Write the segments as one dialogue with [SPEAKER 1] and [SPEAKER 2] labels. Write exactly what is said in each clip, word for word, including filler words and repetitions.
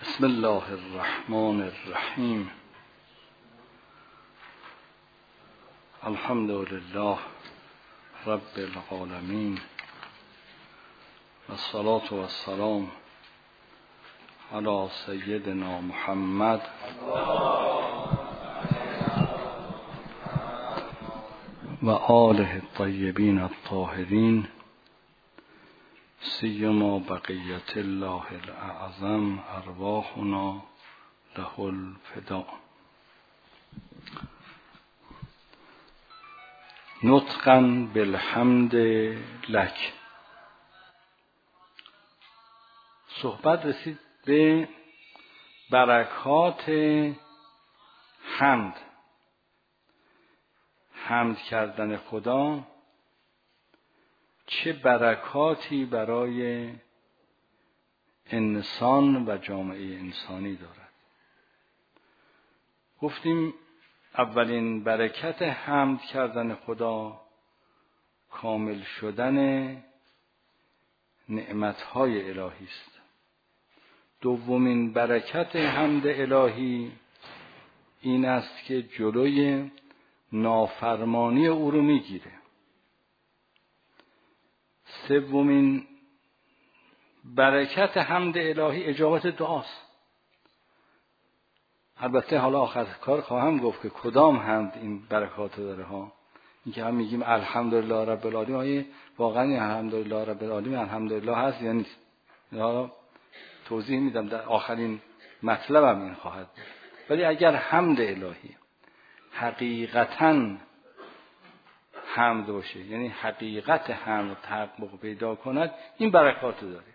[SPEAKER 1] بسم الله الرحمن الرحیم. الحمد لله رب العالمین و الصلاة و السلام علی سیدنا محمد و آله الطیبین الطاهرین، سیما بقیت الله الاعظم ارواحنا له الفداء. نطقا بالحمد لک. صحبت رسید به برکات حمد. حمد کردن خدا چه برکاتی برای انسان و جامعه انسانی دارد. گفتیم اولین برکت حمد کردن خدا کامل شدن نعمتهای الهی است. دومین برکت حمد الهی این است که جلوی نافرمانی او رو میگیره. سومین برکت حمد الهی اجابت دعاست. البته حالا آخر کار خواهم گفت که کدام حمد این برکات داره ها. این که هم میگیم الحمدلله رب العالمین، واقعا الحمدلله رب العالمین الحمدلله هست یا نیست؟ حالا توضیح میدم، در آخرین مطلبم این خواهد بود. ولی اگر حمد الهی حقیقتاً حمد باشه، یعنی حقیقت حمد تحقق پیدا کند، این برکات داره.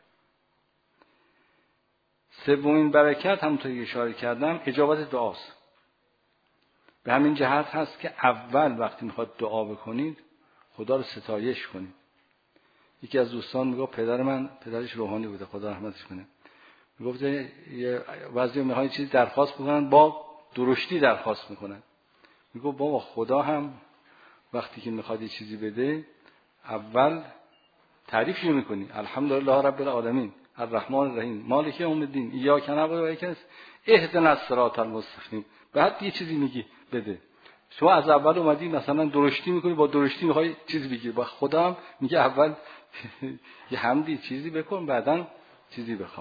[SPEAKER 1] سومین برکت همونطور که اشاره کردم اجابت دعاست. به همین جهت هست که اول وقتی میخواد دعا بکنید خدا رو ستایش کنید. یکی از دوستان میگه پدر من، پدرش روحانی بوده خدا رحمتش کنه، میگفته یه بعضی میخوان چیزی درخواست بکنن با درشتی درخواست میکنن. میگه بابا خدا هم وقتی که میخواد یه چیزی بده اول تعریفش میکنی، الحمدلله رب العالمین الرحمن الرحیم مالک یوم الدین ایاک نعبد و ایاک نستعین اهدنا الصراط المستقیم. بعد یه چیزی میگی بده. شما از اول اومدی مثلا درشتی میکنی، با درشتی میخوای چیزی بگیری، با خدا هم میگه اول یه حمدی چیزی بکن بعداً چیزی بخوام.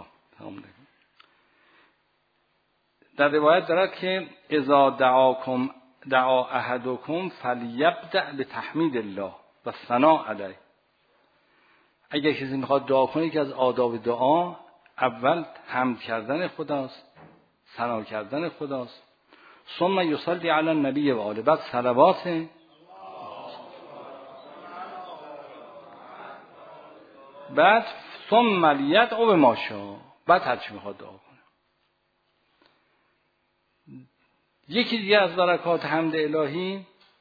[SPEAKER 1] در روایت دارد که اذا دعاکم دعا احدکم فلیبدأ بتحمید الله و ثناء علیه. اگر کسی میخواد دعا کنه که از آداب دعا اول حمد کردن خداست، ثنا کردن خداست، ثم یصلی علی النبی و آله، بعد صلوات، بعد ثم لیدعو بما شاء، بعد هر چی میخواد دعا کنه. یکی دیگه از برکات حمد الهی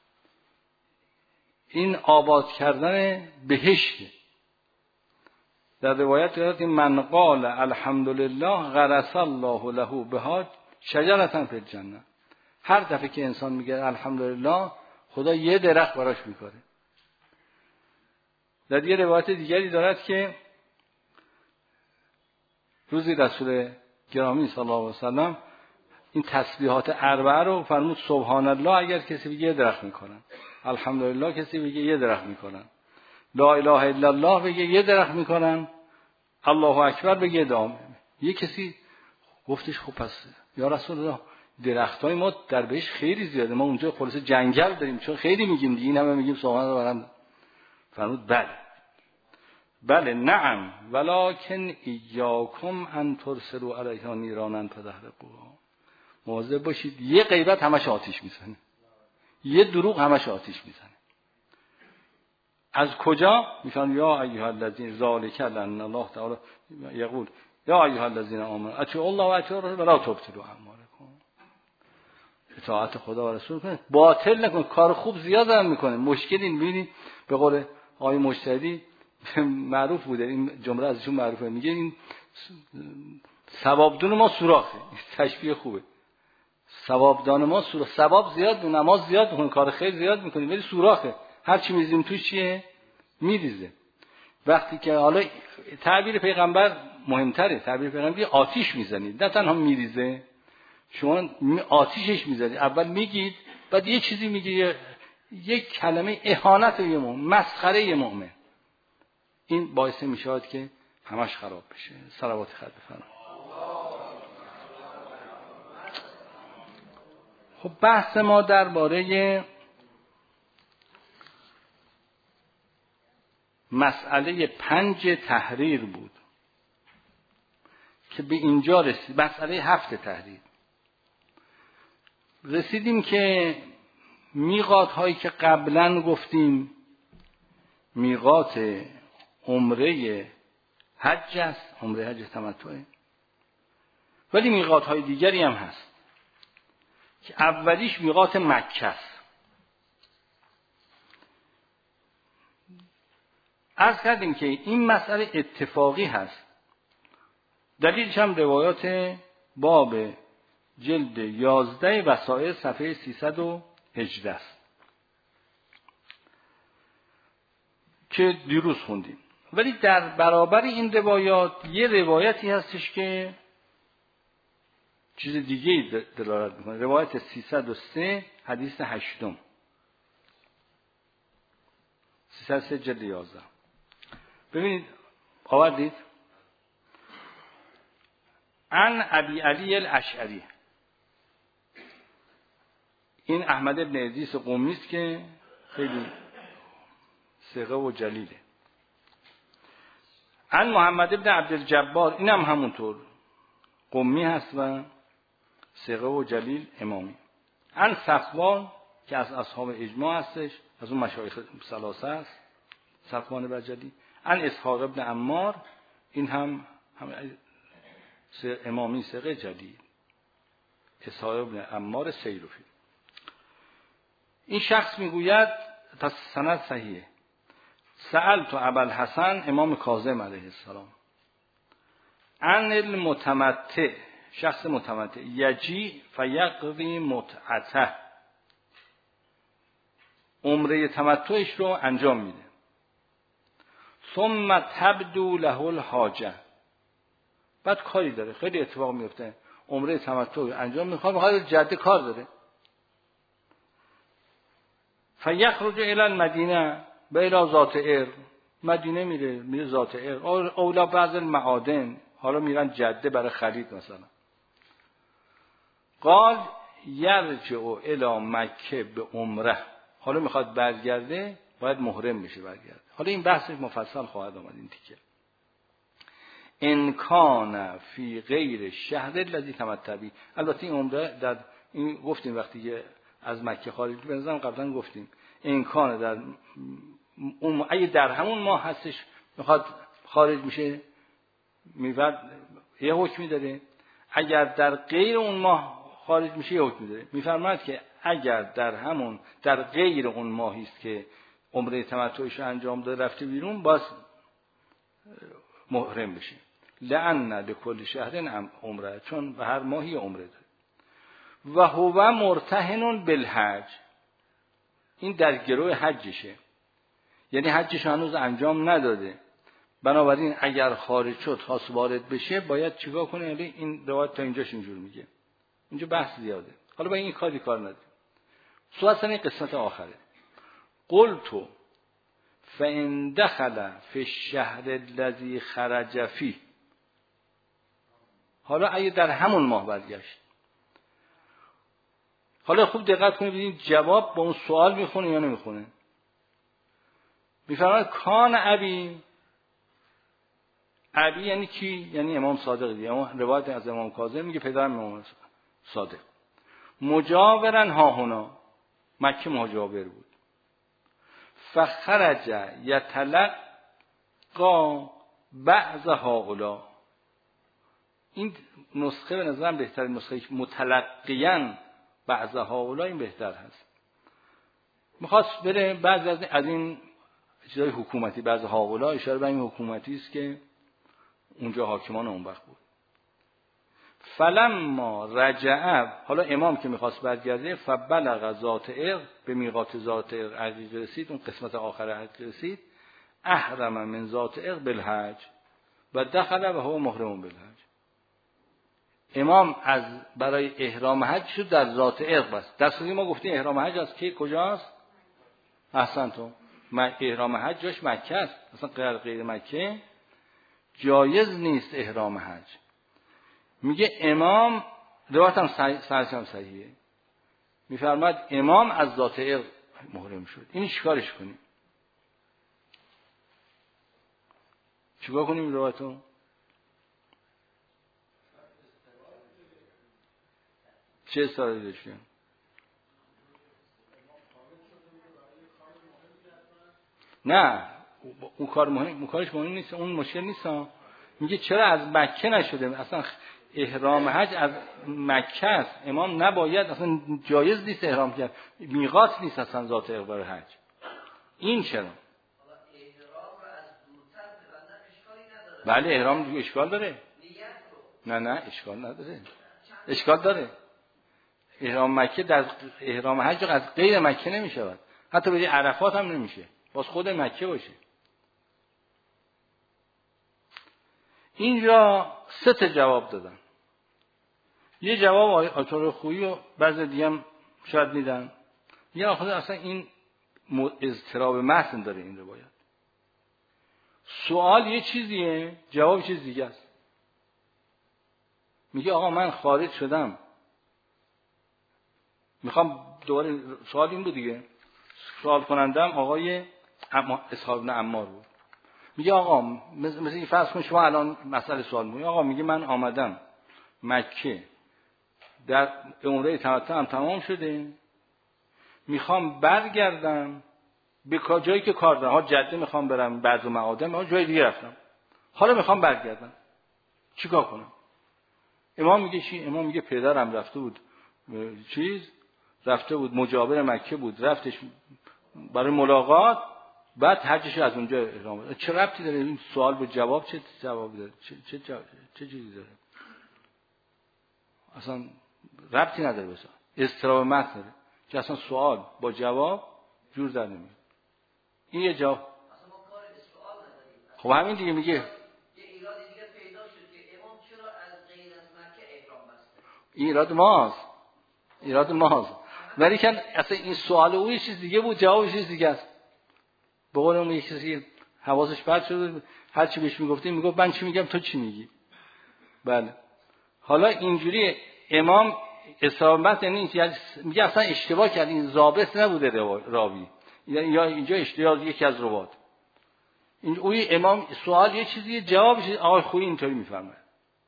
[SPEAKER 1] این آباد کردن بهشت. در روایت دارد که من قال الحمدلله غرس الله له بها شجرة فی الجنه. هر دفعه که انسان میگه الحمدلله خدا یه درخت براش میکاره. در یه روایت دیگری دارد که روزی رسول گرامی صلی الله علیه وسلم این تسبیحات اربعه رو فرمود سبحان الله اگر کسی بگه یه درخت میکنن، الحمدلله کسی بگه یه درخت میکنن، لا اله الا الله بگه یه درخت میکنن، الله اکبر بگه دام. یه کسی گفتش خب پس یا رسول الله درختای ما در بهش خیلی زیاده، ما اونجا خلاص جنگل داریم چون خیلی میگیم دیگه، این همه میگیم سبحان الله برام. فرمود بله بله نعم ولکن ایاکم ان ترسلوا علیها نیرانا فتحرقوها. مواظب باشید یه غیبت همش آتش میزنه، یه دروغ همش آتش میزنه. از کجا؟ میشن یا ایها الذین ذالک لان الله تعالی یقول یا ایها الذین آمنوا اطیعوا الله و اطیعوا الرسول ولا تبطلوا اعمالکم. اطاعت خدا و رسول کنید، باطل نکنید. کار خوب زیاد هم میکنه، مشکلی میبینید. به قول آقای مجتهدی معروف بوده این جمله ازشون معروفه، میگه این ثوابدون ما سوراخه. تشبیه خوبه. ثوابدان ما سوراخ، ثواب زیاد، نماز زیاد میکنیم، کار خیر زیاد میکنیم، ولی سوراخه. هر چی میزیم توش چیه؟ میریزه. وقتی که حالا تعبیر پیغمبر مهمتره، تعبیر پیغمبر آتیش میزنید، نه تنها میریزه، شما آتیشش میزنید. اول میگید، بعد یه چیزی میگی، یک کلمه اهانت به یه مؤمن، مسخره یه مؤمن، این باعث میشود که همش خراب بشه. صلوات خود بفرمایید. خب بحث ما درباره مسئله پنج تحریر بود که به اینجا رسید. مسئله هفت تحریر رسیدیم که میقات هایی که قبلا گفتیم میقات عمره حج است، عمره حج تمتعه، ولی میقات های دیگری هم هست که اولیش میقات مکه است. عرض کردیم که این مسئله اتفاقی هست، دلیلش هم روایات باب جلد یازده وسائل صفحه سیصد و هجده است که دیروز خوندیم. ولی در برابر این روایات یه روایتی هستش که چیز دیگه دلالت میکنه. روایت سیصد و سه حدیث هشتم، سیصد و سه جلد یازده. ببینید آوردید عن ابی علی الاشعری، این احمد ابن ادریس قمی است که خیلی ثقه و جلیله. عن محمد ابن عبدالجبار، این هم همونطور قمی هست و ثقه و جلیل امامی. عن صفوان که از اصحاب اجماع هستش، از اون مشایخ ثلاثه است، صفوان بجلی. عن اسحاق ابن عمار، این هم, هم امامی ثقه جلیل، اسحاق ابن عمار سیرفی. این شخص میگوید تا سند صحیحه، سألت ابوالحسن امام کاظم علیه السلام عن المتمتع، شخص متمتع یجی فیقضی متعته، عمره تمتعش رو انجام میده، ثم تبدو له الحاجه، بعد کاری داره، خیلی اتفاق میفته، عمره تمتع انجام میخواد، میخواد جده کار داره، فیخرج الی المدینه و الی ذات ارق، مدینه میره، میره ذات ارق، اولا بعض المعادن، حالا میرن جده برای خرید مثلا. قال یرجع الی مکه به عمره، حالا میخواد برگرده، باید محرم بشه برگرده. حالا این بحثش مفصل خواهد آمد این تیکه. ان کان فی غیر شهر الذی تمتع به، البته این عمره در این گفتیم وقتی که از مکه خارج بنظرم قبلا گفتیم این کان در اون اگه در همون ماه هستش میخواد خارج میشه میفرد یه حکمی داره، اگر در غیر اون ماه خارج میشه یه حکمی داره. میفرماید که اگر در همون در غیر اون ماهی است که عمره تمتعش انجام داده رفته بیرون، باز محرم بشه. لأن لکل شهر عمره، چون به هر ماهی عمره داره. و هو مرتهن بالحج، این در گروه حجشه، یعنی حجش هنوز انجام نداده، بنابراین اگر خارج شد خواست وارد بشه باید چیکار کنه؟ یعنی این روایت تا اینجاش اینجور میگه، اینجا بحث زیاده، حالا با این کاری کار نداره. سوال این قسمت آخره. قلت فإن دخل فی الشهر الذی خرج فیه، حالا اگه در همون ماه برگشت، حالا خوب دقت کنید ببینید جواب با اون سوال میخونه یا نمیخونه. میفرماید کان ابی، ابی یعنی کی؟ یعنی امام صادق دیگه، اما روایت از امام کاظم میگه پدرم امام صادق، مجاورن ها هنا، مکه مجاور بود، فخرج یتلقا بعض هؤلاء، این نسخه به نظرم بهترین نسخه، متلقیان بعض هؤلاء این بهتر هست. میخواست بره بعض از, از این چیزای حکومتی، بعض هؤلاء اشاره به این حکومتی است که اونجا حاکمان اون وقت بود. فلما رجع، حالا امام که میخواست برگرده، فبلغ ذات ارق، به میقات ذات ارق عقیق رسید، اون قسمت آخر عقیق رسید، احرم من ذات عرق بالحج و دخل و هو محرم بالحج. امام از برای احرام حج شد در ذات عرق بس. در صورتی ما گفتیم احرام حج از کی کجاست؟ احسنتم. احرام حج جاش مکه است. اصلا غیر غیر مکه جایز نیست احرام حج. میگه امام روایت هم صحیح صحیحه. میفرماید امام از ذات عرق محرم شد. این چیکارش کنیم؟ چیکار کنیم روایتو؟ چه استراحتی داشتیم؟ نه اون کار مهم، اون کارش مهم نیست، اون مشکل نیست. میگه چرا از مکه نشده؟ اصلا احرام حج از مکه است. امام نباید، اصلا جایز نیست احرام کرد، میقات نیست اصلا ذات عرق برای حج. این چرا؟ بله احرام دیگه اشکال داره. نه نه اشکال نداره. اشکال داره. احرام مکه در احرام حج از غیر مکه نمیشود. حتی بری عرفات هم نمیشه. باز خود مکه باشه. اینجا سه تا جواب دادن. یه جواب آیه خویی و بعضی دیگه هم شاید میدن. یا خود اصلا این اضطراب متن داره این روایت. سوال یه چیزیه، جواب چیز دیگه است. میگه آقا من خارج شدم، میخوام دوباره، سوال این بود دیگه، سوال کنندم آقای اسحاق بن عمار بود. میگه آقا مثل این فرض کن شما الان مسئله سوال میگه آقا میگه من آمدم مکه، در عمره تمتع هم تمام شده، میخوام برگردم به جایی که کار دارم، ها جده میخوام برم بعض معادن، ها جای دیگه رفتم، حالا میخوام برگردم، چیکار کنم؟ امام میگه چی؟ امام میگه پدرم رفته بود چیز رفته بود مجاور مکه بود، رفتش برای ملاقات، بعد حجش از اونجا احرام داره. چه ربطی داره این سوال به جواب؟ چه جوابی داره؟ چه چه جواب؟ چه چیزی داره؟ اصلا ربطی نداره. بسا اضطراب متن داره که اصلا سوال با جواب جور در نمیاد. این یه جواب.
[SPEAKER 2] اصلا ما کار به سوال نداریم.
[SPEAKER 1] خب همین دیگه میگه
[SPEAKER 2] یه ایراد دیگه پیدا شد که امام چرا از غیر از مکه احرام بسته؟
[SPEAKER 1] این ایراد ماست. ایراد ماست. ولی که اصلا این سوال او یه چیز دیگه بود، جوابش چیز دیگه است. به قول اون یه کسی حواسش پرت شده، هر چی بهش میگفتیم میگفت من چی میگم تو چی میگی. بله. حالا اینجوری امام اصابت یعنی میگه اصلا اشتباه کرد، این ضابط نبوده راوی، یا اینجا اشتباه یکی از روات. این اوی امام سوال یه چیزی، جوابش آقای خویی اینطوری میفهمه.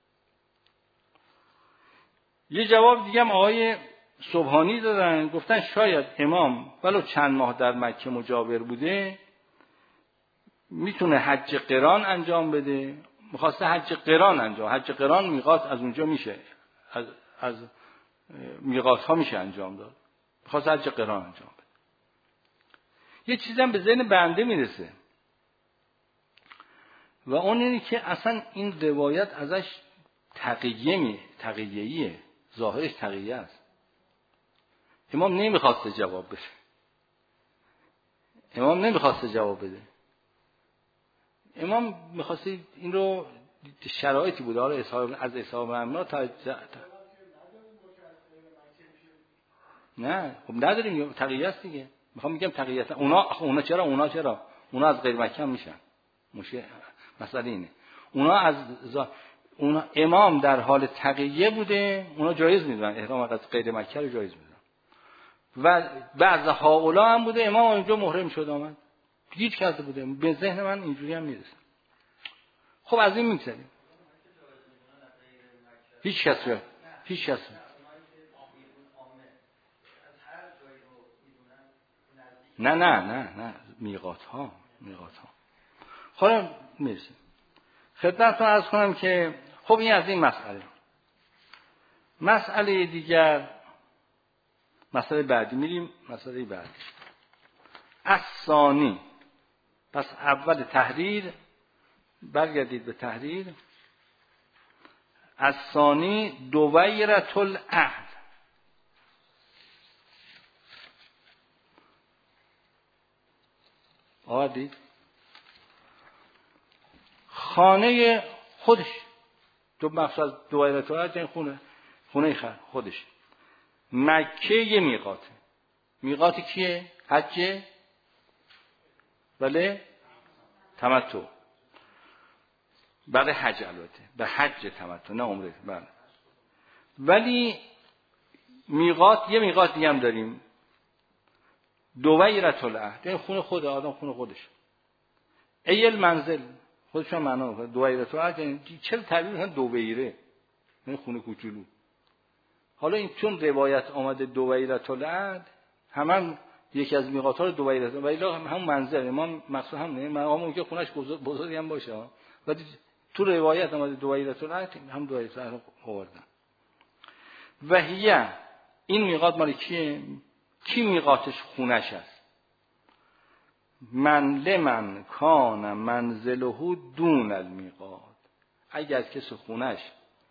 [SPEAKER 1] یه جواب دیگه هم آقای سبحانی دادن، گفتن شاید امام ولو چند ماه در مکه مجاور بوده میتونه حج قران انجام بده، میخواسته حج قران انجام، حج قران میقات از اونجا میشه، از از میقات ها میشه انجام داد، میخواسته حج قران انجام بده. یه چیزی هم به ذهن بنده میرسه و اون اینه که اصلا این روایت ازش تقیه می تقیه‌ایه، ظاهرش تقیه است. امام نمیخواسته جواب بده، امام نمیخواسته جواب بده، امام میخواسته این رو شرایطی بود حالا اصحاب از اصحاب امنا تا, تا نه خب نداریم، تقیه است دیگه. میخوام میگم تقیه است. اونا اونا چرا اونا چرا اونا از غیر مکه میشن، مشکل مسئله اینه. اونا از زا... اونا امام در حال تقیه بوده، اونا جایز میدونن احرام از غیر مکه رو جایز میدونن، و بعض هؤلاء هم بوده امام اونجا محرم شد آمد، هیچ کرده بوده. به ذهن من اینجوری هم میرسه. خب از این میگذاریم. هیچ کسی هیچ کسی نه نه نه نه میقات ها میقات ها. خب میرسیم خدمتتون عرض کنم که خب این از این مسئله. مسئله دیگر، مسئله بعدی میریم، مسئله بعدی الثانی. پس اول تحریر، برگردید به تحریر. الثانی دویرة العهد. آدید خانه خودش، تو مقصد دوایرت الحج این خونه خونه خودش. مکه یه میقاته. میقات کیه؟ حج ولی تمتع. برای حج البته، به حج تمتع نه عمره. بله. ولی میقات یه میقات دیگه هم داریم، دویرت العهد. این خونه خود آدم، خونه خودش. ایل منزل خودشون معنا میکنه. دویرت العهد چرا تعبیر میکنن دویره؟ این خونه کوچولو. حالا این چون روایت آمده دویرت العهد، همان یکی از میقات‌ها رو دویرت ولی هم منزل ما مقصود هم نه، مقام که خونش بزرگی هم باشه، ولی تو روایت آمده دویرت العهد هم دویرت العهد آوردن. وحیه این میقات مال کیه؟ کی میقاتش خونش است؟ من لمن کان منزله دون المیقات. اگر کسی خونش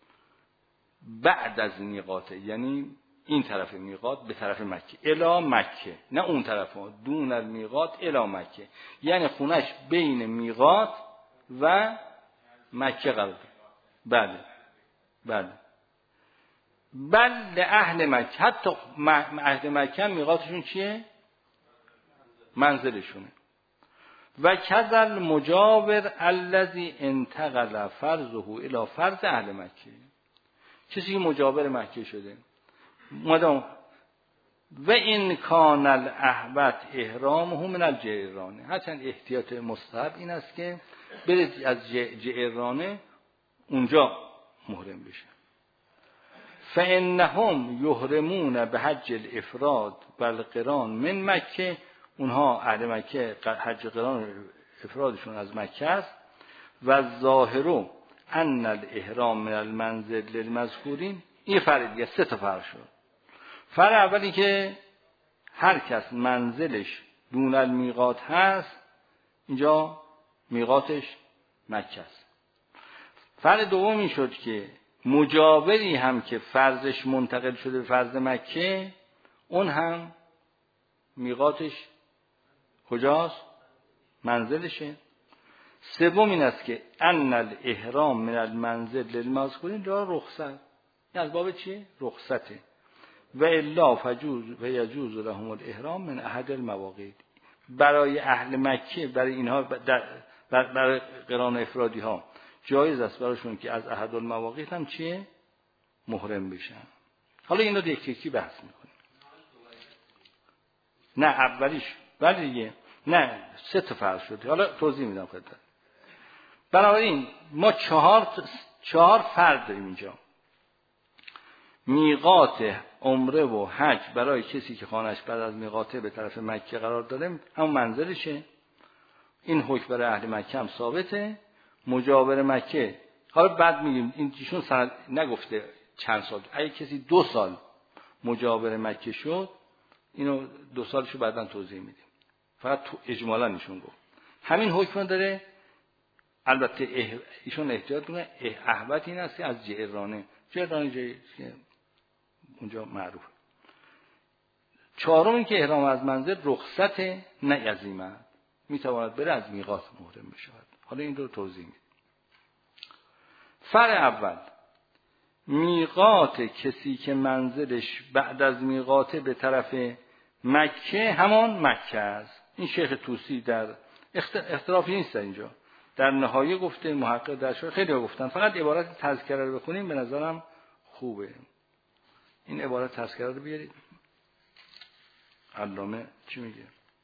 [SPEAKER 1] بعد از میقاته، یعنی این طرف میقات به طرف مکه، الی مکه، نه اون طرف ها، دون المیقات الی مکه، یعنی خونش بین میقات و مکه قرار داره. بله بله. بل اهل مکه، حتی اهل مکه میقاتشون چیه؟ منزلشونه. و کذل مجاور الذی انتقل فرضه الی فرض اهل مکه، کسی که مجاور مکه شده مادام و این کان الاحوط احرامه من الجعرانه. هرچند احتیاط مستحب این است که برید از جعرانه اونجا محرم بشه. فانهم یحرمون به حج الافراد و القران من مکه. اونها اهل مکه حج قران افرادشون از مکه است. و ظاهرو ان الاحرام من المنزل للمذکورین. این فرق دیگه، سه تا فرق شد. فرق اولی که هر کس منزلش دون المیقات هست، اینجا میقاتش مکه است. فرق دومی شد که مجاوری هم که فرضش منتقل شده به فرض مکه، اون هم میقاتش کجاست؟ منزلشه. سوم این است که ان الاحرام من المنزل للمذکورین را رخصت، از باب چی؟ رخصته. و الا فجوز و یجوز لهم الاحرام من احد المواقیت. برای اهل مکه، برای اینها در برای قران افرادی ها جایز است براشون که از احد المواقیت هم چیه؟ محرم بشن. حالا اینا رو یکی یکی بحث میکنیم. نه اولیش ولی دیگه نه، سه تا فرض شده. حالا توضیح میدم خدمت. بنابراین ما چهار چهار فرض داریم اینجا. میقات عمره و حج برای کسی که خانه‌اش بعد از میقاته به طرف مکه قرار داره همون منزلشه. این حکم برای اهل مکه هم ثابته. مجاور مکه، حالا بعد میگیم این ایشون سند نگفته چند سال، اگه کسی دو سال مجاور مکه شد، اینو دو سالشو بعداً توضیح میدیم. فقط تو اجمالا ایشون گفت همین حکم داره. البته ایشون احتیاط کنه، احوط این است که از جعرانه، جعرانه جایی که اونجا معروفه. چهارم این که احرام از منزل رخصت نه عزیمت، میتواند بره از میقات محرم بشه. حالا این رو توضیح میدیم. فرع اول، میقات کسی که منزلش بعد از میقاته به طرف مکه همان مکه است. این شیخ طوسی در اختلافی نیست اینجا، در نهایه گفته، محقق در شورح خیلی ها گفتن، فقط عبارت تذکره رو بخونیم به نظرم خوبه. این عبارت تذکره رو بیارید. علامه چی میگه؟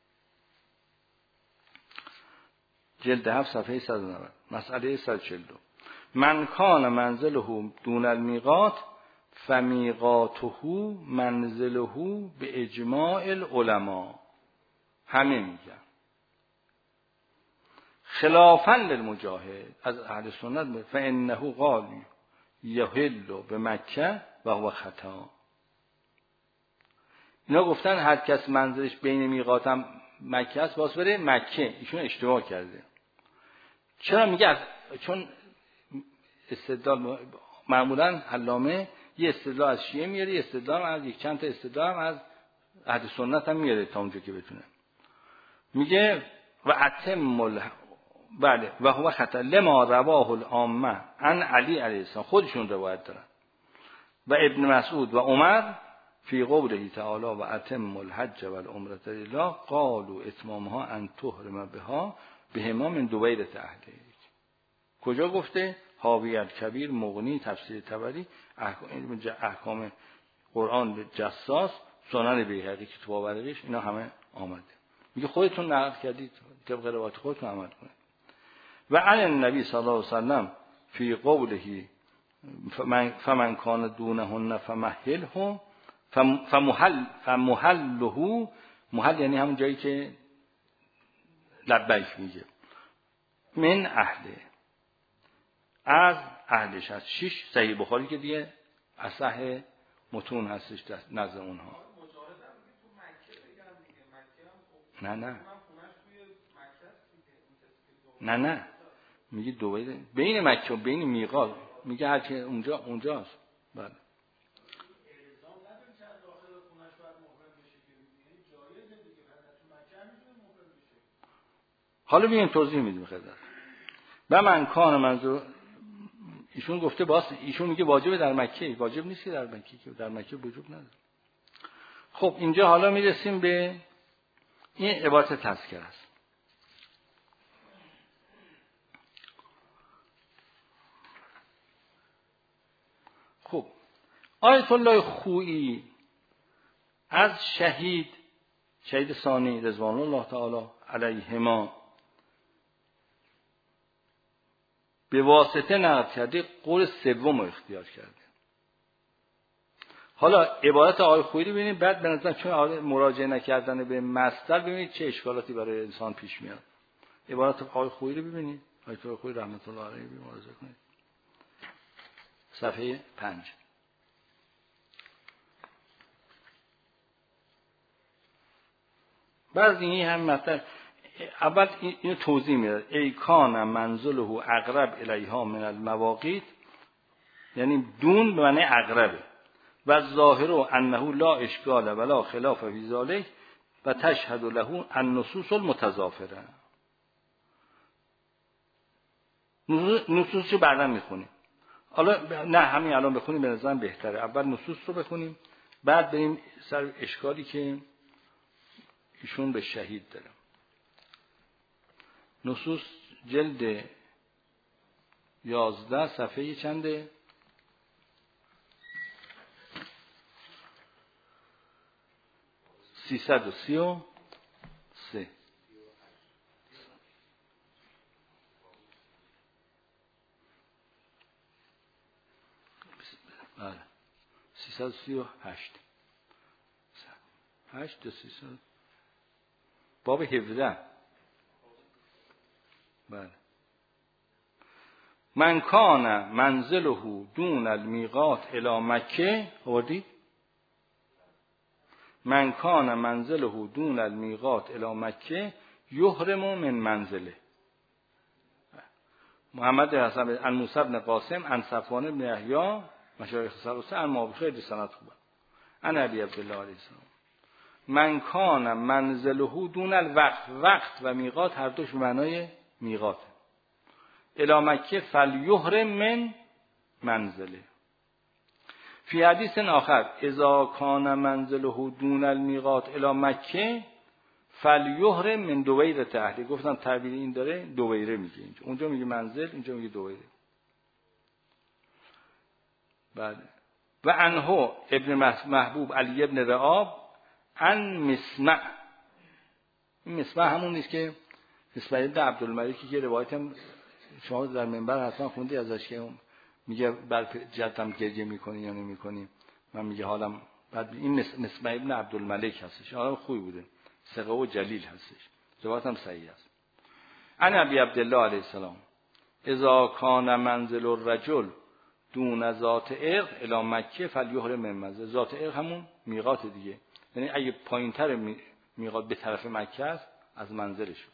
[SPEAKER 1] جلد هفت صفحه صد و نود، مسئله صد و چهل و دو. من کان منزله دون المیقات فمیقاته منزله به اجماع العلماء. همه میگن خلافا للمجاهد از اهل سنت، فانه قال یحل به مکه و هو خطا. اینا گفتن هر کس منزلش بین میقاتم مکه است واسه بره مکه، ایشون اشتباه کرده. چرا میگه؟ چون استدلال معمولا علامه یه استدلال از شیعه میاره، یه استدلال از یک چند تا استدلال از اهل سنت هم میاره تا اونجا که بتونه. میگه و اتم بله و هو خطا لما رواه العامه عن علی علیه السلام، خودشون روایت دارن، و ابن مسعود و عمر فی قوله تعالی و اتم الحج و العمره لله قالوا اتمامها ان تحرم بها بهما من دویرة اهله. کجا گفته؟ حاوی کبیر، مغنی، تفسیر طبری، احکام, احکام قرآن جساس، سنن بیهقی که تو برقیش، اینا همه آمده. میگه خودتون نقل کردید، طبق روایت خودتون عمل کنید. و عن النبی صلی الله علیه وسلم فی قوله فمن کان دونهن فمهله فمحل فمحله، محل یعنی همون جایی که لبیک میگه، من اهله، از اهلش هست. شش صحیح بخاری که دیگه اصح متون هستش نزد اونها. نه نه نه نه میگه دوباره بین مکه و بین میقات، میگه هر که اونجا اونجاست. بله حالا بیایم توضیح میدیم خدمت. و من کان منظور ایشون گفته باز، ایشون میگه واجب در مکه، واجب نیست در مکه، که در مکه وجوب نداره. خب اینجا حالا میرسیم به این عبارت تذکر است. خب آیت الله خویی از شهید شهید ثانی رضوان الله تعالی علیهما به واسطه نقل کرده، قول سوم رو اختیار کرده. حالا عبارت آقای خویی رو ببینید، بعد به نظر چون مراجعه نکردن به مصدر ببینید چه اشکالاتی برای انسان پیش میاد. عبارت آقای خویی رو ببینید، آیت الله خویی رحمت الله علیه مراجعه کنید. صفحه پنج. بعد این هم مطلب اول اینو توضیح میداد. ای کان منزله اقرب الیها من المواقیت، یعنی دون به معنی اقربه، و ظاهر انه لا اشکال ولا خلاف فی ذلک و تشهد له النصوص المتضافره. نصوص رو بعدا میخونیم. حالا نه همین الان بخونیم به نظرم بهتره. اول نصوص رو بخونیم، بعد بریم سر اشکالی که ایشون به شهید داره. نصوص جلد یازده صفحه چنده؟ سیصد و سی و سه. بله سیصد و سی و هشت. هشت و سیصد. باب هفده. بله. من کان منزله دون المیقات الی مکه، آوردید؟ من کان منزله دون المیقات الی مکه یحرم من منزله. محمد حسن عن موسی بن قاسم عن صفوان بن یحیی مشایخ سلسله عن ما بخیر سند خوبه عن ابی عبدالله علیه السلام من کان منزله دون الوقت، وقت و میقات هر دوش به معنای میقات، الی مکه فلیحرم من منزله. فی حدیث آخر اذا کان منزله دون المیقات الی مکه فلیحرم من دویرة اهله. گفتم تعبیر این داره، دویره میگه اینجا، اونجا میگه منزل، اینجا میگه دویره. بله. و عنه ابن محبوب علی ابن رعاب عن مسمع. این مسمع همون نیست که مسمع ابن عبدالملکی که روایت هم شما در منبر حتما خوندی ازش که میگه بر جدم گریه میکنی یا نمیکنی، من میگه حالم بعد. این مسمع ابن عبدالملک هستش، آدم خوبی بوده، ثقه و جلیل هستش، روایت هم صحیح است. عن ابی عبدالله علیه السلام اذا کان منزل الرجل دون ذات عرق الی مکه فلیحرم من منزل. ذات عرق همون میقات دیگه، یعنی اگه پایینتر میقات به طرف مکه است از منزلش.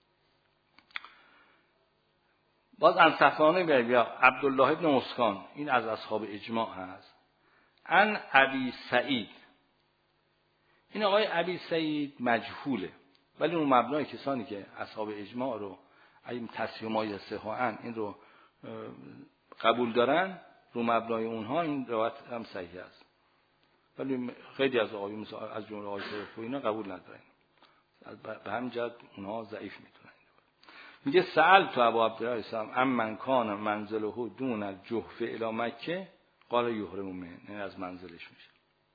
[SPEAKER 1] باز ان صفوان بن یحیی عبدالله ابن مسکان، این از اصحاب اجماع هست. ان ابی سعید، این آقای ابی سعید مجهوله، ولی اون مبنای کسانی که اصحاب اجماع رو اگه تصحیح ما یصحان این رو قبول دارن، رو مبنای اونها این روایت هم صحیح است. ولی خیلی از آقایون مثل از جمله آقای شریف اینا قبول ندارن، به همین جهت اونها ضعیف میدونن. میگه سأل تو ابو عبدالله السلام ام من کان منزله دون الجحفه الی مکه قال یحرم من، این از منزلش میشه.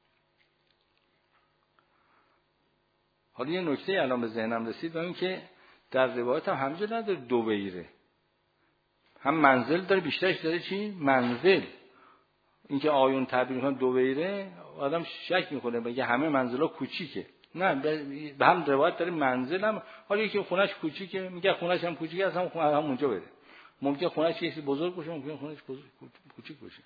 [SPEAKER 1] حالا یه نکته الان به ذهنم رسید، و این که در روایت هم همینجا نداره دویره، هم منزل داره، بیشترش داره چی؟ منزل. اینکه آیون تعبیر میکنن دویره، آدم شک میکنه بگه همه منزل‌ها کوچیکه. نه، به هم روایت داره منزل هم، حالا یکی خونش کوچیکه میگه خونش هم کوچیکه، اصلا خونه هم اونجا بره. ممکنه خونش یه چیز بزرگ باشه، ممکنه خونش بزرگ کوچیک باشه.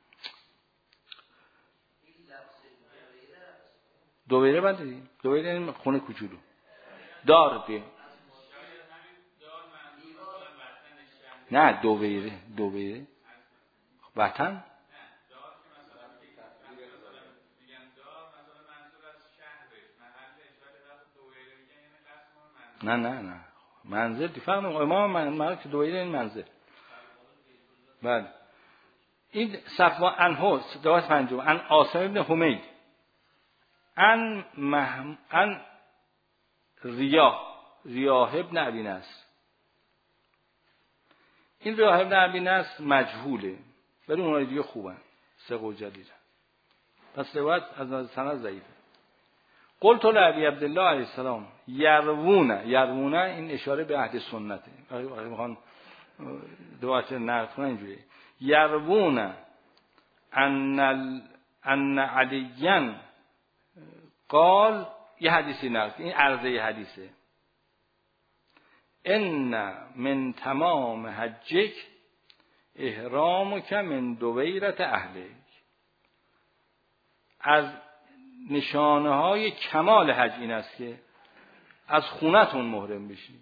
[SPEAKER 1] دویره بنده دویره یعنی خونه کوچولو. دار دیگه. نه دویره دویره وطن. نه نه نه منزل دیفهم امام من مرد که دویره این منزل. بله این صفوان انهو دوست پنجم ان عاصم ابن حمید ان مهم ان ریاه ریاه ابن ابی نصر. این ریاه ابن ابی نصر مجهوله، ولی اونای دیگه خوبن، ثقه و جلیلن، پس روایت از سند ضعیفه. قلت لعبی عبدالله علیه السلام یروونه یروونه، این اشاره به اهل سنته، وقتی میخوان روایت نقل کنن اینجوری یروونه ان ال... ان علیین قال، یه حدیثی نقل، این عرضه حدیثه، ان من تمام حجک احرامک من دویرت اهلک، از نشانه های کمال حج این است که از خونتون محرم بشی.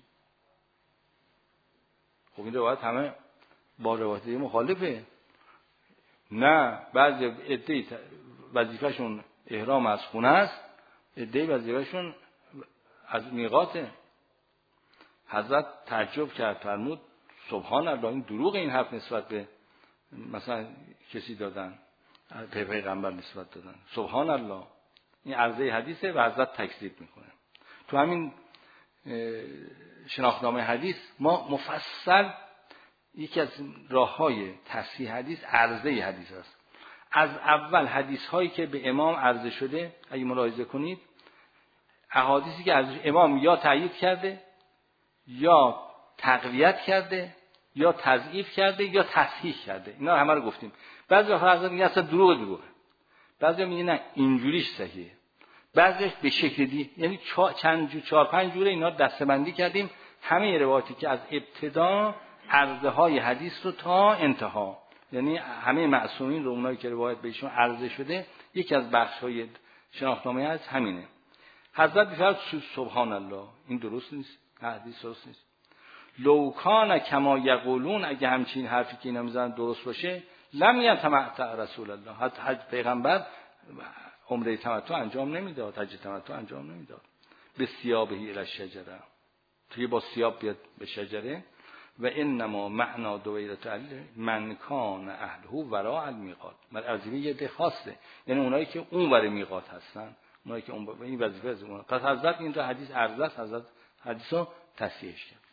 [SPEAKER 1] خب این روایت همه با روایت مخالفه. نه، بعضی عده‌ای وظیفه‌شون احرام از خونه است، عده‌ای وظیفه‌شون از میقاته. حضرت تعجب کرد، فرمود سبحان الله، این دروغ این حرف نسبت به مثلا کسی دادن، به پیغمبر نسبت دادن. سبحان الله، این عرضه حدیثه و حضرت تکذیب میکنه. تو همین شناختنامه حدیث ما مفصل یکی از راه‌های تصحیح حدیث عرضه حدیث است. از اول حدیث هایی که به امام عرضه شده اگه ملاحظه کنید، احادیثی که از امام یا تایید کرده یا تقویت کرده یا تضعیف کرده یا تصحیح کرده، اینا همه رو گفتیم. بعضی وقتا حضرت میگه اصلا دروغ دروغه، بعضی میگه نه اینجوریش صحیحه، بعضیش به شکل دی، یعنی چند جو چهار پنج جوره اینا دسته‌بندی کردیم. همه روایاتی که از ابتدا عرضه های حدیث رو تا انتها، یعنی همه معصومین رو، اونایی که روایت بهشون عرضه شده، یکی از بخش های شناختنامه هست همینه. حضرت میفرماد سبحان الله، این درست نیست، حدیث درست نیست. لو کان کما یقولون، اگه همچین حرفی که اینا میزنن درست باشه، لم یتمتع رسول الله، حتی حج پیغمبر عمره تمتع انجام نمیداد، حج تمتع انجام نمیداد. به سیابه الی الشجره، توی با سیاب بیاد به شجره. و انما معنا دویرت علی من کان اهله وراء المیقات، مرضیه یه ده خاصه، یعنی اونایی که اون ور میقات هستن، اونایی که اون این وظیفه از اون. پس حضرت این تا حدیث عرضه است، حضرت حدیثو تصحیحش کرد.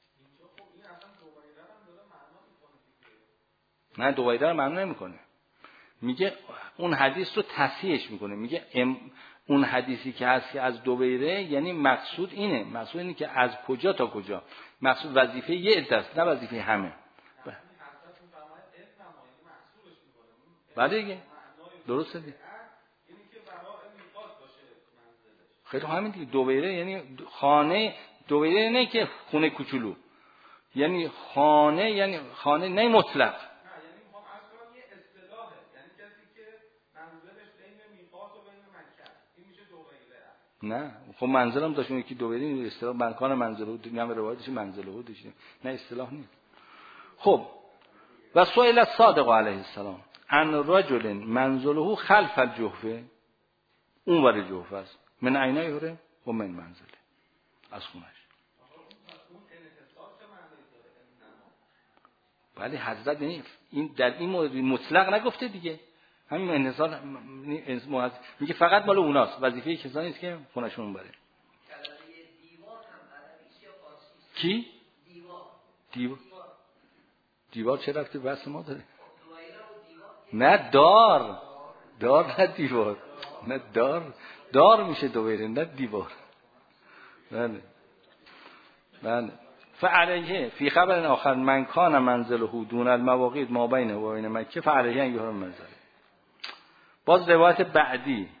[SPEAKER 1] نه دویره رو معنی نمیکنه، میگه اون حدیث رو تصحیحش میکنه. میگه ام اون حدیثی که هست که از دویره، یعنی مقصود اینه، مقصود اینه که از کجا تا کجا، مقصود وظیفه یه عده است نه وظیفه همه. بله دیگه درسته دیگه، خیلی همین دیگه. دویره یعنی خانه، دویره نه که خونه کوچولو، یعنی خانه، یعنی خانه نه مطلق. نه خب منزلم داشت، اون یکی دویره اصطلاح مکان منزله بود، میگم روایتش منزله بود، نه اصطلاح نیست. خب و سئل الصادق علیه السلام ان رجل منزله خلف الجحفه، اون ور جحفه است، من عینه یوره و من منزله، از خونش. ولی حضرت این در این مورد مطلق نگفته دیگه، همین انحصار میگه فقط مال اوناست، وظیفه کسانی است که خونشون بره. کی؟ دیوار. دیوار دیوار چه رفتی بحث ما داره؟ نه دار دار نه دیوار، نه دار دار میشه دوباره، نه دیوار. بله بله. فعلیه فی خبر آخر من کان منزله دون المواقیت ما بینه و بین مکه فعلیه ان یحرم منزله. باز روایت بعدی،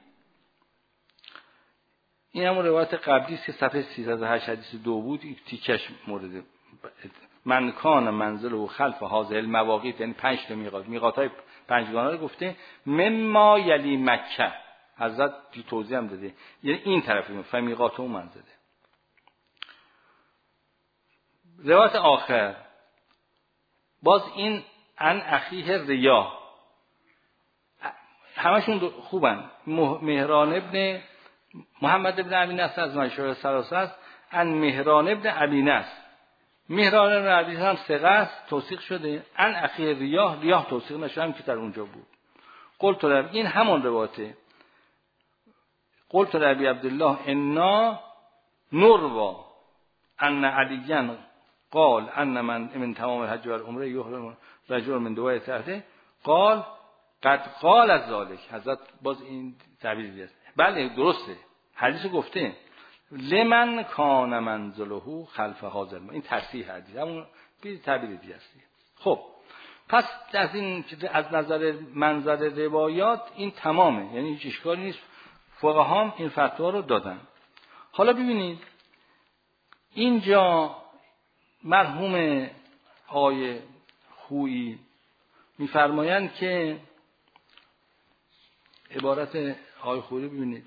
[SPEAKER 1] این همون روایت قبلی است که صفحه سیصد و هشت حدیث دو بود، تیکش مورد من کان منزله خلف هذه المواقیت، یعنی پنج تا میقات، میقات‌های پنجگانه رو گفته مما یلی مکه، حضرت توضیح هم داده، یعنی این طرفی فمیقات و منزله. روایت آخر باز این ان اخیه ریا، همشون خوبن. مهران ابن محمد ابن ابی نصر از مشهور سلاسه است، ان مهران ابن ابی نصر، مهران ابن ابی نصر هم ثقه است، توثیق شده. ان اخیه ریاه، ریاه توثیق نشده، هم که در اونجا بود. قلت له، این همون روایته. قلت له ابی عبدالله انا نروا ان علیاً قال ان من من تمام الحج والعمره یحرم رجل من دوای تحته قال قد قال از ذالک. حضرت باز این تعبیر دیگه است. بله درسته، حدیث گفته لمن کان منزله خلف حاضر، این تصحیح حدیث، همون بی تعبیر دیگه است. خب پس از این از نظر منظر روایات این تمامه، یعنی هیچ اشکالی نیست، فقها هم این فتوا رو دادن. حالا ببینید اینجا مرحوم آقای خویی میفرمایند که عبارت آقای خویی ببینید،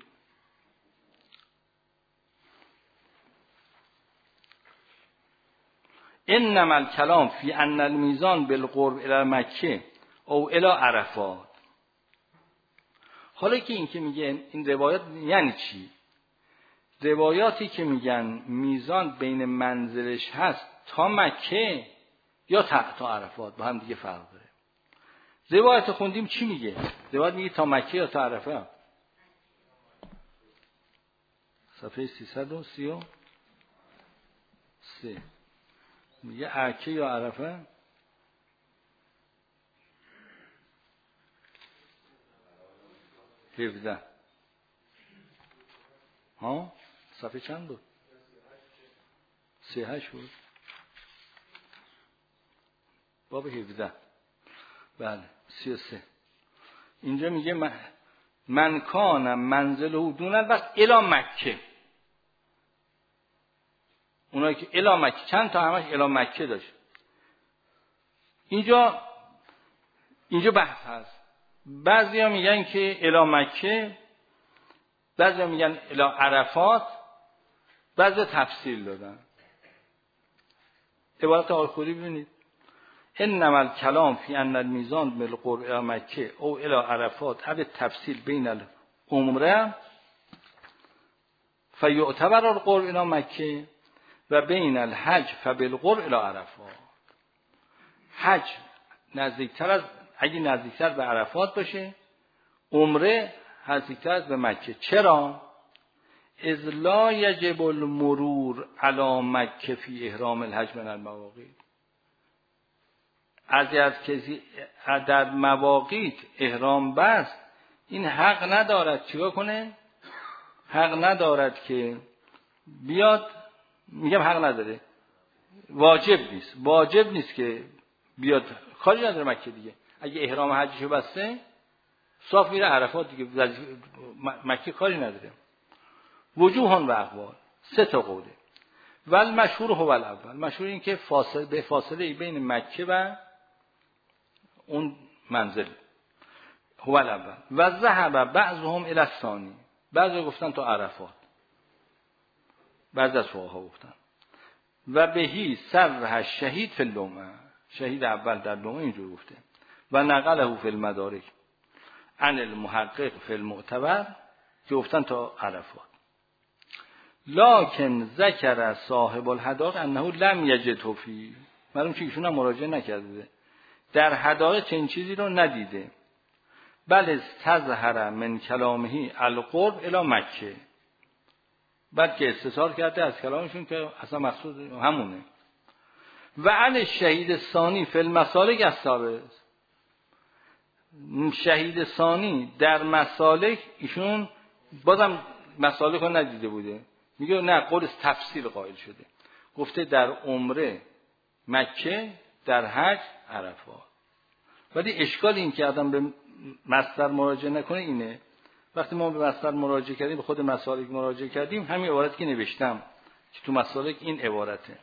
[SPEAKER 1] انما الکلام فی ان المیزان بالقرب الی مکه او الی عرفات. حالا که این که میگه این روایات یعنی چی؟ روایاتی که میگن میزان بین منزلش هست تا مکه یا تا, تا عرفات با هم دیگه فرق داره. روایت خوندیم چی میگه؟ روایت میگه تا مکه یا تا عرفات. صفحه سیصد و سی و سه میگه عکه یا عرفه. هفده ها صفحه چند بود؟ سی هشت بود، باب هفده. بله سی و سه. اینجا میگه من, من کان منزله دون البس الی مکه. اونایی که الی مکه، چند تا همش الی مکه داشت. اینجا اینجا بحث هست. بعضیا میگن که الی مکه، بعضیا میگن الی عرفات، بعضیا تفصیل دادن. عبارت آخری ببینید، انما الکلام فی ان المیزان بالقرب الی مکه او الی عرفات او تفصیل بین العمره فیعتبر القرب الی مکه و بین الحج فبالقرب الی عرفات. حج نزدیکتر از، اگه نزدیکتر به عرفات باشه، عمره نزدیکتر از به مکه. چرا؟ اذ لا یجب المرور علی مکه فی احرام الحج من المواقیت. از از کسی در مواقیت احرام بست، این حق ندارد چیکار کنه؟ حق ندارد که بیاد، میگم حق نداره، واجب نیست، واجب نیست که بیاد، کاری نداره مکه دیگه. اگه احرام حجشو بسته صاف میره عرفات دیگه، مکه کاری نداره. وجوهان و اقوال، سه تا قوله. ول مشهور هو الاول، مشهور این که فاصله به فاصله بین مکه و اون منزل هو الاول. و ذهب بعضهم الی الثانی، بعضی گفتن تو عرفات، بعضی از فقها گفتن و بهی سرح شهید فی اللمعه، شهید اول در لمعه اینجور گفته. و نقله فی المدارک عن المحقق فی المعتبر که گفتن تا عرفات. لکن ذکر صاحب الحداق انه لم یجده فی، معلوم چه ایشون هم مراجعه نکرده، در حدایق چنین چیزی رو ندیده. بل استظهر من کلامه القرب الی مکه، بلکه استظهار کرده از کلامشون که اصلا مقصود همونه. و عن شهید ثانی فی المسالک الثابت، شهید ثانی در مسالک ایشون بازم مسالک رو ندیده بوده، میگه نه قول تفصیل قائل شده، گفته در عمره مکه، در حج عرفات. ولی اشکال این که آدم به مصدر مراجعه نکنه اینه، وقتی ما به مصدر مراجعه کردیم، به خود مسالک مراجعه کردیم، همین عبارتی که نوشتم که تو مسالک این عبارته.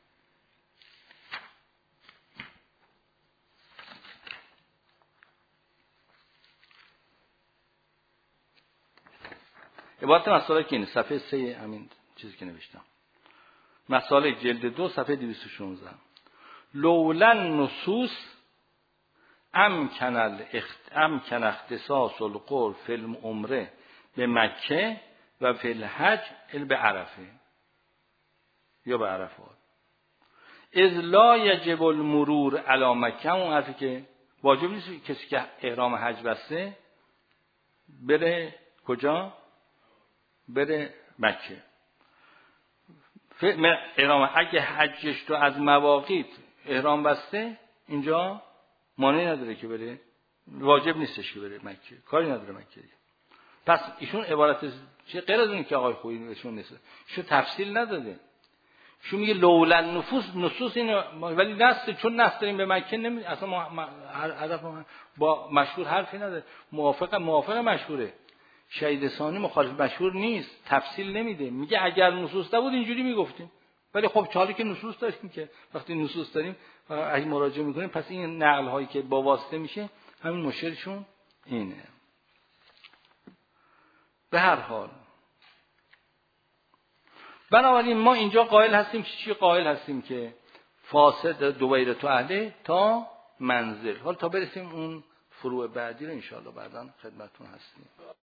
[SPEAKER 1] عبارت مسالک اینه، صفحه سه همین چیزی که نوشتم، مسالک جلد دو صفحه دویست و شانزده. لولن نصوص امکن الاخت... امکن اختصاص القرب فی العمره به مکه و فی الحج ال به عرفه یا به عرفات. اذ لا یجب المرور علی مکه، اون حرفی که واجب نیست کسی که احرام حج بسته بره کجا؟ بره مکه. احرام اگه حجش تو از مواقیت احرام بسته، اینجا مانعی نداره که بره، واجب نیستش که بره مکه، کاری نداره مکه. پس ایشون عبارت چه غیر از اون که آقای خویی نشون نیست، ایشون تفصیل نداده. ایشون میگه لولا نفوس نصوص این، ولی نص چون نص داریم به مکه نمی اصلا ما هدف با مشهور حرفی نداره. موافق موافق مشهوره، شهید ثانی مخالف مشهور نیست، تفصیل نمیده، میگه اگر نصوص نبود اینجوری میگفتیم. ولی خب چالی که نصوص داریم، که وقتی نصوص داریم اگه مراجعه میکنیم، پس این نقل هایی که با واسطه میشه همین مشکلشون اینه. به هر حال بنابراین ما اینجا قائل هستیم چی قائل هستیم که فاسد دوباره تو اهله تا منزل. حالا تا برسیم اون فروع بعدی رو ان شاء الله بعداً خدمتتون هستیم.